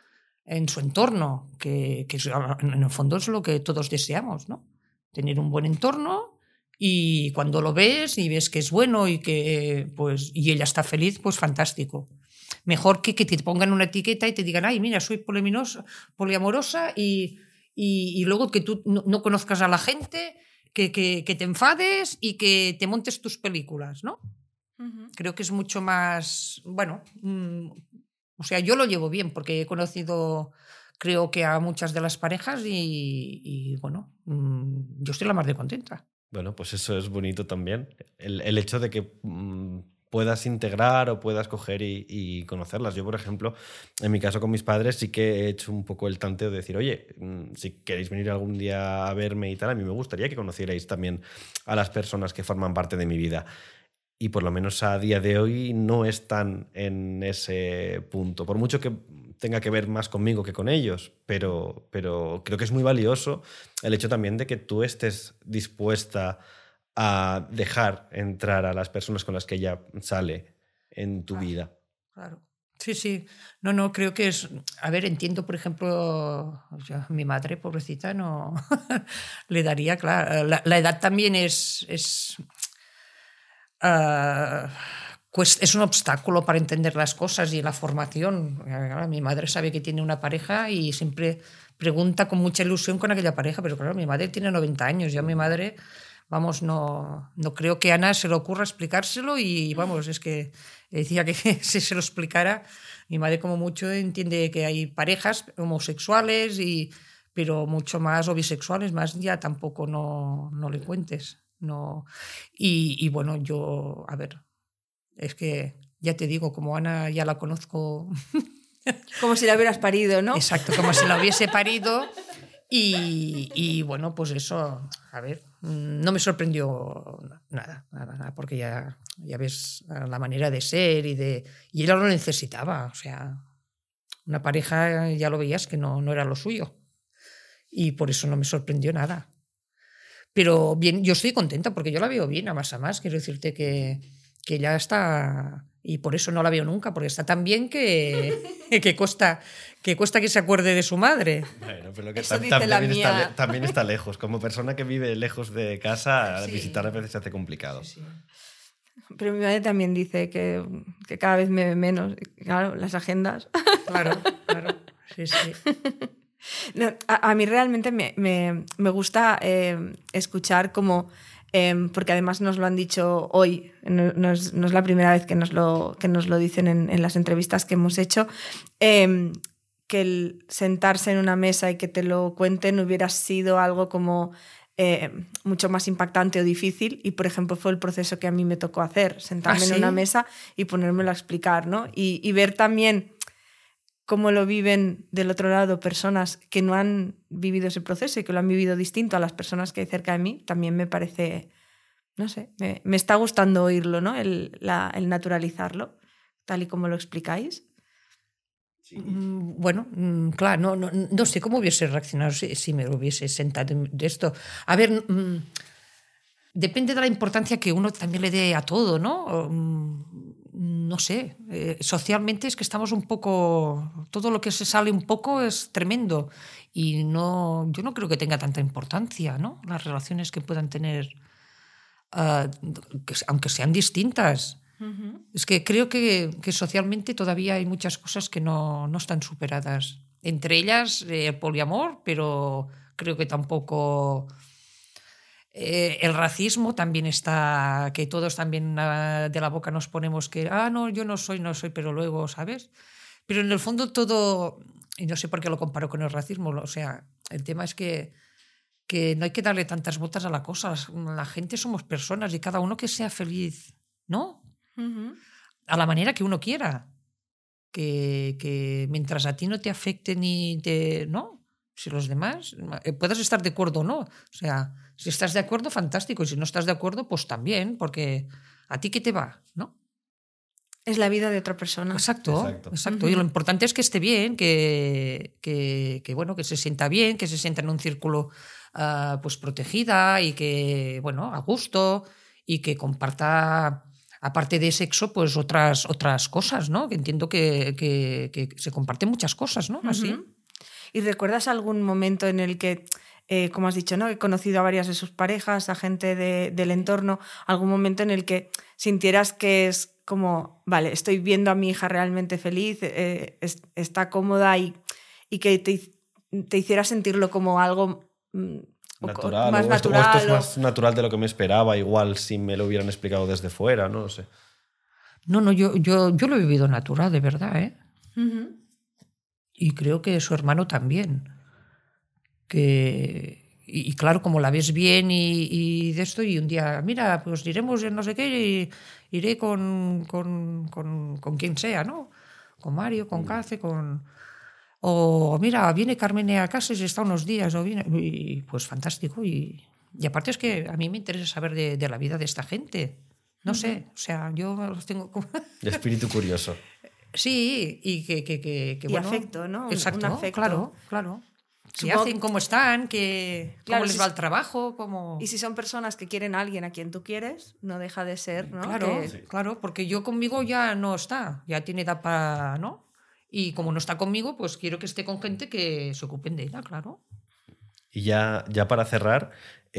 entorno, que en el fondo es lo que todos deseamos, ¿no? Tener un buen entorno y cuando lo ves y ves que es bueno y que pues y ella está feliz, pues fantástico. Mejor que te pongan una etiqueta y te digan, ay, mira, soy poliamorosa y luego que tú no conozcas a la gente, que te enfades y que te montes tus películas, ¿no? Creo que es mucho más, bueno, o sea, yo lo llevo bien porque he conocido, creo que a muchas de las parejas y bueno, yo estoy la más de contenta. Bueno, pues eso es bonito también, el hecho de que puedas integrar o puedas coger y conocerlas. Yo, por ejemplo, en mi caso con mis padres sí que he hecho un poco el tanteo de decir, oye, si queréis venir algún día a verme y tal, a mí me gustaría que conocierais también a las personas que forman parte de mi vida. Y por lo menos a día de hoy no están en ese punto. Por mucho que tenga que ver más conmigo que con ellos, pero creo que es muy valioso el hecho también de que tú estés dispuesta a dejar entrar a las personas con las que ella sale en tu vida. Claro. Sí. No, creo que es... A ver, entiendo, por ejemplo, o sea, mi madre, pobrecita, no le daría, claro, la edad también es un obstáculo para entender las cosas y la formación. Mi madre sabe que tiene una pareja y siempre pregunta con mucha ilusión con aquella pareja, pero claro, mi madre tiene 90 años, yo a mi madre vamos, no creo que a Ana se le ocurra explicárselo y vamos, es que decía que si se lo explicara, mi madre como mucho entiende que hay parejas homosexuales, pero mucho más, o bisexuales, más ya tampoco no le cuentes. No. Y bueno, yo, a ver, es que ya te digo, como Ana ya la conozco... Como si la hubieras parido, ¿no? Exacto, como si la hubiese parido. Y bueno, pues eso, a ver, no me sorprendió nada, porque ya ves la manera de ser y ella lo necesitaba, o sea, una pareja ya lo veías que no era lo suyo y por eso no me sorprendió nada. Pero bien, yo estoy contenta porque yo la veo bien a más, quiero decirte que ya está... Y por eso no la veo nunca, porque está tan bien que cuesta que se acuerde de su madre. Bueno, pero que Eso dice la mía. También está lejos. Como persona que vive lejos de casa, Sí. visitar a veces se hace complicado. Sí. Pero mi madre también dice que cada vez me ve menos. Claro, las agendas. Claro. Sí. No, a mí realmente me gusta escuchar como... porque además nos lo han dicho hoy, no es la primera vez que nos lo dicen en las entrevistas que hemos hecho, que el sentarse en una mesa y que te lo cuenten hubiera sido algo como mucho más impactante o difícil, y por ejemplo fue el proceso que a mí me tocó hacer, sentarme en una mesa y ponérmelo a explicar, ¿no? Y ver también cómo lo viven del otro lado personas que no han vivido ese proceso y que lo han vivido distinto a las personas que hay cerca de mí, también me parece, no sé, me está gustando oírlo, ¿no? El naturalizarlo, tal y como lo explicáis. Sí. Bueno, claro, no sé cómo hubiese reaccionado si me hubiese sentado de esto. A ver, depende de la importancia que uno también le dé a todo, ¿no? No sé, socialmente es que estamos un poco... Todo lo que se sale un poco es tremendo y yo no creo que tenga tanta importancia, ¿no? Las relaciones que puedan tener, aunque sean distintas. Uh-huh. Es que creo que socialmente todavía hay muchas cosas que no están superadas. Entre ellas el poliamor, pero creo que tampoco... el racismo también está, que todos también de la boca nos ponemos que, no, yo no soy, pero luego, ¿sabes? Pero en el fondo todo, y no sé por qué lo comparo con el racismo, o sea, el tema es que no hay que darle tantas vueltas a la cosa, la gente somos personas y cada uno que sea feliz, ¿no? Uh-huh. A la manera que uno quiera, que mientras a ti no te afecte ni te, ¿no? Si los demás, puedes estar de acuerdo o no. O sea, si estás de acuerdo, fantástico. Y si no estás de acuerdo, pues también, porque ¿a ti qué te va? ¿No? Es la vida de otra persona. Exacto. Uh-huh. Y lo importante es que esté bien, que bueno, que se sienta bien, que se sienta en un círculo pues protegida y que, bueno, a gusto y que comparta, aparte de sexo, pues otras cosas, ¿no? Que entiendo que se comparten muchas cosas, ¿no? Así. Uh-huh. ¿Y recuerdas algún momento en el que, como has dicho, ¿no? He conocido a varias de sus parejas, a gente del entorno, algún momento en el que sintieras que es como, vale, estoy viendo a mi hija realmente feliz, está cómoda y que te hiciera sentirlo como algo natural, más natural? natural? Esto es más natural de lo que me esperaba, igual si me lo hubieran explicado desde fuera, no lo sé. No, yo lo he vivido natural, de verdad, ¿eh? Uh-huh. Y creo que su hermano también. Y claro, como la ves bien y de esto, y un día, mira, pues iremos en no sé qué, y iré con quien sea, ¿no? Con Mario, con Cace, o mira, viene Carmen a casa y se está unos días, o viene, y pues fantástico. Y aparte es que a mí me interesa saber de la vida de esta gente. No sé, o sea, yo los tengo como... De espíritu curioso. Sí, y que y bueno, afecto, ¿no? Exacto, un afecto. claro. ¿Qué Supongo... hacen? ¿Cómo están? ¿Cómo les va el trabajo? Y si son personas que quieren a alguien a quien tú quieres, no deja de ser, ¿no? Claro, Sí. claro, porque yo conmigo ya no está, ya tiene edad para, ¿no? Y como no está conmigo, pues quiero que esté con gente que se ocupen de ella, claro. Y ya para cerrar,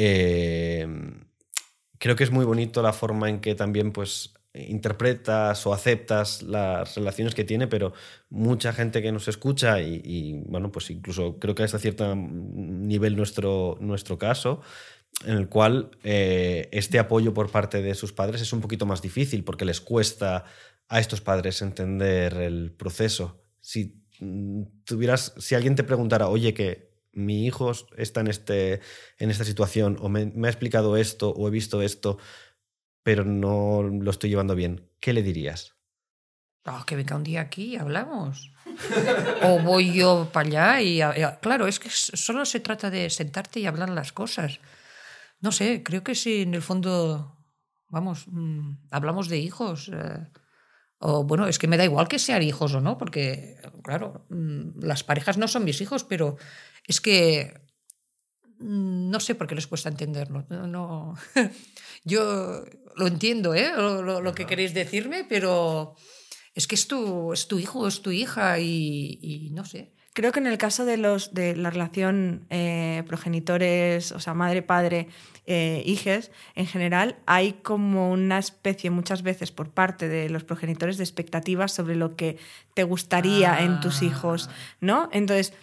creo que es muy bonito la forma en que también pues interpretas o aceptas las relaciones que tiene, pero mucha gente que nos escucha y bueno, pues incluso creo que hasta cierto nivel nuestro caso, en el cual este apoyo por parte de sus padres es un poquito más difícil porque les cuesta a estos padres entender el proceso. Si alguien te preguntara, oye, que mi hijo está en esta situación, o me ha explicado esto, o he visto esto, pero no lo estoy llevando bien, ¿qué le dirías? Que venga un día aquí y hablamos. O voy yo para allá y claro, es que solo se trata de sentarte y hablar las cosas. No sé, creo que si en el fondo, vamos, hablamos de hijos, o bueno, es que me da igual que sean hijos o no, porque claro, las parejas no son mis hijos, pero es que no sé por qué les cuesta entenderlo. No. Yo lo entiendo, lo que queréis decirme, pero es que es tu hijo, es tu hija y no sé. Creo que en el caso de la relación progenitores, o sea, madre-padre, hijes, en general, hay como una especie muchas veces por parte de los progenitores de expectativas sobre lo que te gustaría en tus hijos, ¿no? Entonces,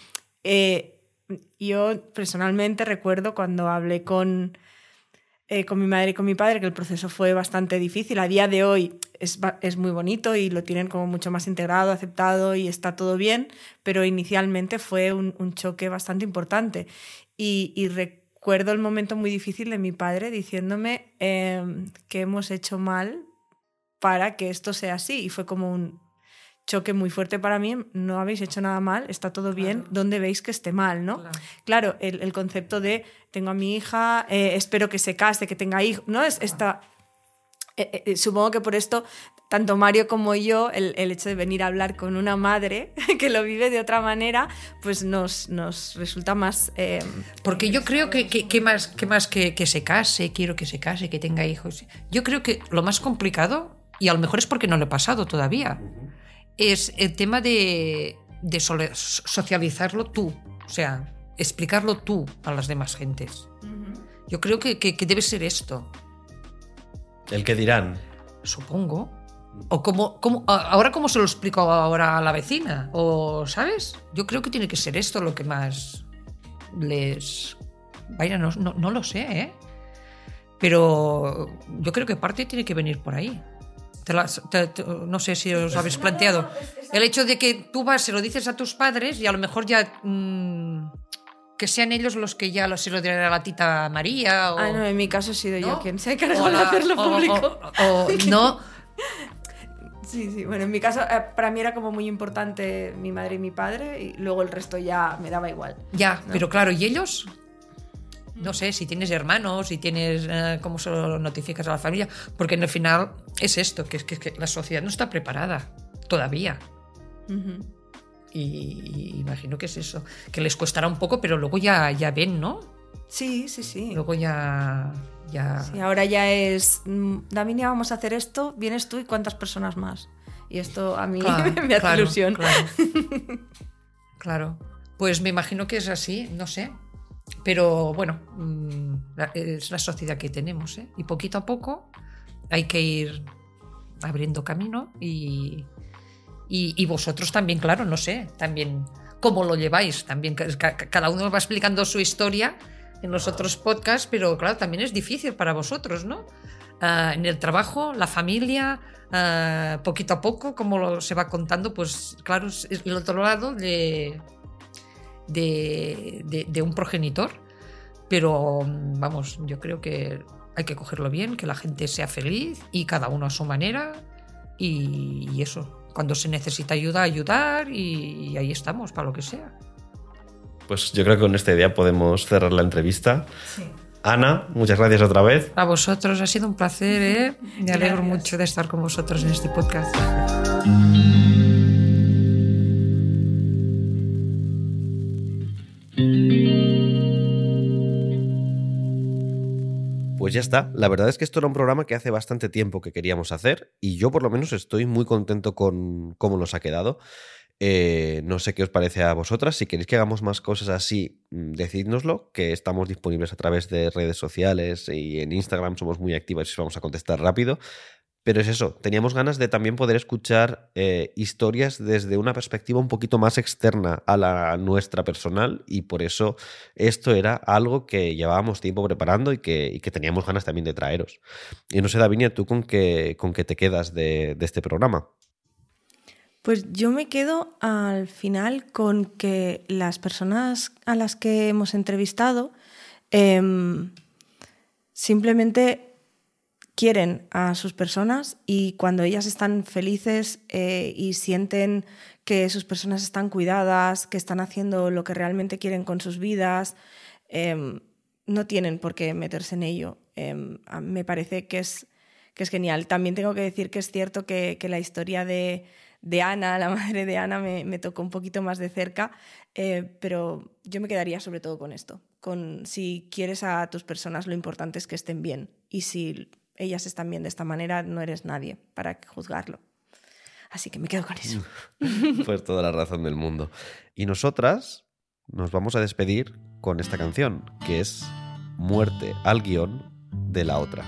yo personalmente recuerdo cuando hablé con mi madre y con mi padre, que el proceso fue bastante difícil. A día de hoy es muy bonito y lo tienen como mucho más integrado, aceptado y está todo bien, pero inicialmente fue un choque bastante importante. Y recuerdo el momento muy difícil de mi padre diciéndome que hemos hecho mal para que esto sea así. Y fue como un choque muy fuerte para mí. No habéis hecho nada mal, está todo bien, ¿dónde veis que esté mal, no? Claro, el concepto de tengo a mi hija, espero que se case, que tenga hijos, ¿no? Supongo que por esto, tanto Mario como yo, el hecho de venir a hablar con una madre que lo vive de otra manera, pues nos resulta más... Porque yo creo que más que se case, quiero que se case, que tenga hijos. Yo creo que lo más complicado, y a lo mejor es porque no lo he pasado todavía, es el tema de socializarlo tú, o sea, explicarlo tú a las demás gentes. Yo creo que debe ser esto. ¿El qué dirán? Supongo. O ahora cómo se lo explico ahora a la vecina, o ¿sabes? Yo creo que tiene que ser esto lo que más les... Vaya, no lo sé, ¿eh? Pero yo creo que parte tiene que venir por ahí. No sé si os habéis planteado el hecho de que tú vas, se lo dices a tus padres y a lo mejor ya que sean ellos los que ya se lo dirán a la tita María o... no, en mi caso he sido yo quien se ha encargado o de hacerlo público. No. Sí, bueno, en mi caso para mí era como muy importante mi madre y mi padre y luego el resto ya me daba igual. Ya, ¿no? Pero claro, ¿y ellos? No sé, si tienes hermanos, si tienes... ¿Cómo se lo notificas a la familia? Porque en el final es esto, que la sociedad no está preparada todavía. Uh-huh. Y imagino que es eso, que les costará un poco, pero luego ya ven, ¿no? Sí. Luego ya... Sí, ahora ya es... Davinia, vamos a hacer esto, vienes tú y cuántas personas más. Y esto a mí me hace ilusión. Claro. Pues me imagino que es así, no sé. Pero bueno, es la sociedad que tenemos, ¿eh? Y poquito a poco hay que ir abriendo camino y vosotros también, claro, no sé, también cómo lo lleváis, también cada uno va explicando su historia en los otros podcasts, pero claro, también es difícil para vosotros, ¿no? En el trabajo, la familia, poquito a poco, como se va contando, pues claro, es el otro lado de un progenitor, pero vamos, yo creo que hay que cogerlo bien, que la gente sea feliz y cada uno a su manera y eso, cuando se necesita ayuda, ayudar y ahí estamos para lo que sea. Pues yo creo que con esta idea podemos cerrar la entrevista. Sí. Ana, muchas gracias otra vez. A vosotros, ha sido un placer, ¿eh? Me alegro mucho de estar con vosotros en este podcast. Pues ya está. La verdad es que esto era un programa que hace bastante tiempo que queríamos hacer y yo por lo menos estoy muy contento con cómo nos ha quedado. No sé qué os parece a vosotras. Si queréis que hagamos más cosas así, decídnoslo, que estamos disponibles a través de redes sociales y en Instagram somos muy activos y os vamos a contestar rápido. Pero es eso, teníamos ganas de también poder escuchar historias desde una perspectiva un poquito más externa a la nuestra personal, y por eso esto era algo que llevábamos tiempo preparando y que teníamos ganas también de traeros. Y no sé, Davinia, ¿tú con qué te quedas de este programa? Pues yo me quedo al final con que las personas a las que hemos entrevistado simplemente quieren a sus personas, y cuando ellas están felices y sienten que sus personas están cuidadas, que están haciendo lo que realmente quieren con sus vidas, no tienen por qué meterse en ello. Me parece que es genial. También tengo que decir que es cierto que la historia de Ana, la madre de Ana, me tocó un poquito más de cerca, pero yo me quedaría sobre todo con esto. Con si quieres a tus personas, lo importante es que estén bien, y si ellas están bien de esta manera, no eres nadie para juzgarlo. Así que me quedo con eso. Pues toda la razón del mundo. Y nosotras nos vamos a despedir con esta canción, que es Muerte al guión de La Otra.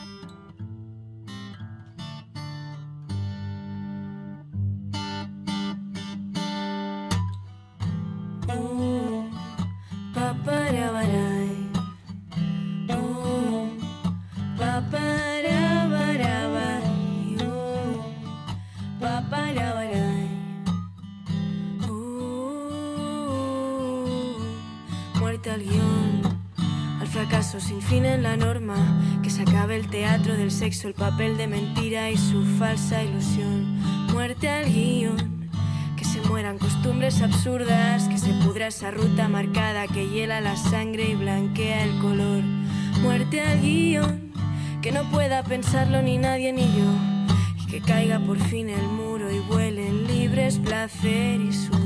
Muerte al guión, al fracaso sin fin en la norma, que se acabe el teatro del sexo, el papel de mentira y su falsa ilusión. Muerte al guión, que se mueran costumbres absurdas, que se pudra esa ruta marcada que hiela la sangre y blanquea el color. Muerte al guión, que no pueda pensarlo ni nadie ni yo, y que caiga por fin el muro y vuelen libres placer y sudor.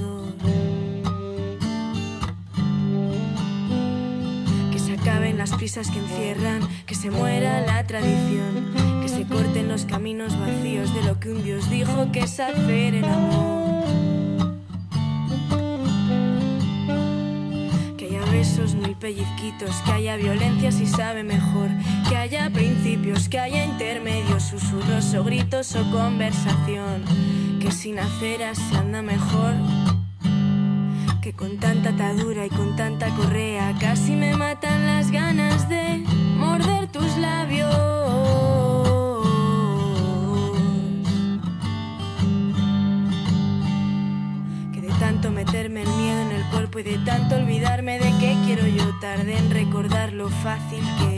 Que se acaben las prisas que encierran, que se muera la tradición, que se corten los caminos vacíos de lo que un Dios dijo que es hacer el amor. Besos, mil pellizquitos, que haya violencia si sabe mejor, que haya principios, que haya intermedios, susurros o gritos o conversación, que sin aceras se anda mejor, que con tanta atadura y con tanta correa casi me matan las ganas de morder tus labios, que de tanto meterme el miedo en el cuerpo y de tanto olvidarme de qué quiero yo, tarde en recordar lo fácil que